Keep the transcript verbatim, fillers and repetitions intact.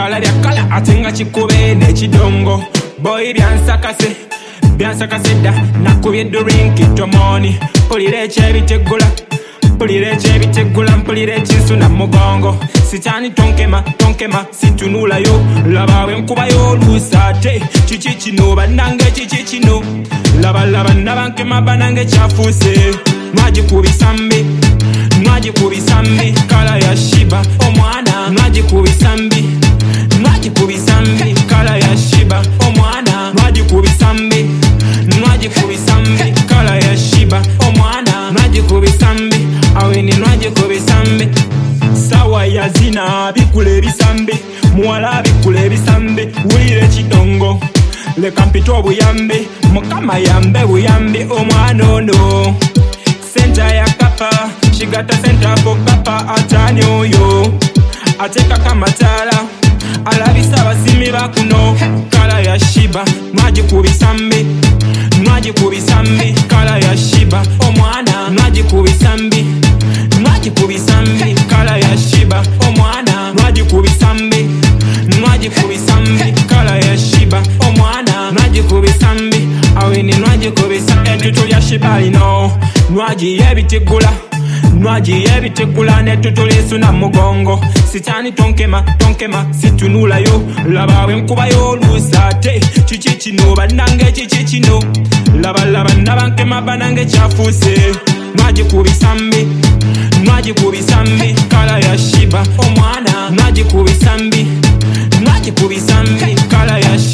kala lya kala atenga chikube nechidongo boy byansakase byansakase da nakubye drink tomoni pulire chebitegula pulire chebitegula mpulire chinsu na mugongo sichani tonkema tonkema situnula yo labawe nkuba yo lusate chichi chino banange chichi chino laba laba nabanke mabanange chafuse nwaji kubisambi nwaji kubisambi kala ya shiba omwana nwaji kubisambi nwaji kubisambi kala ya shiba omwana nwaji kubisambi nwaji kubisambi kala ya shiba omwana nwaji kubisambi aweni nwaji kubisambi sawa ya zina bikule bisambi muwala bikule bisambi wulire chidongo leka mpito buyambi mukama yambe buyambi omwana ono senta ya kapa shigata senta for kapa atani oyo ateka kamatala alabisa basimi bakuno kala ya shiba nwaji kubisambi nwaji kubisambi kala ya shiba omwana nwaji kubisambi nwaji kubisambi kala ya shiba omwana nwaji kubisambi nwaji kubisambi kala ya shiba omwana nwaji kubisambi aweni nwaji kubisambi entutu ya shiba ino nwaji yebitegula nwaji yebitegula netutu lisu na mugongo sichani tonkema tonkema situnula yo labawe nkuba yo lusate chichi chino banange chichi chino laba laba nabanke mabanange chafuse nwaji kubisambi nwaji kubisambi kala ya shiba omwana nwaji kubisambi nwaji kubisambi kala ya shiba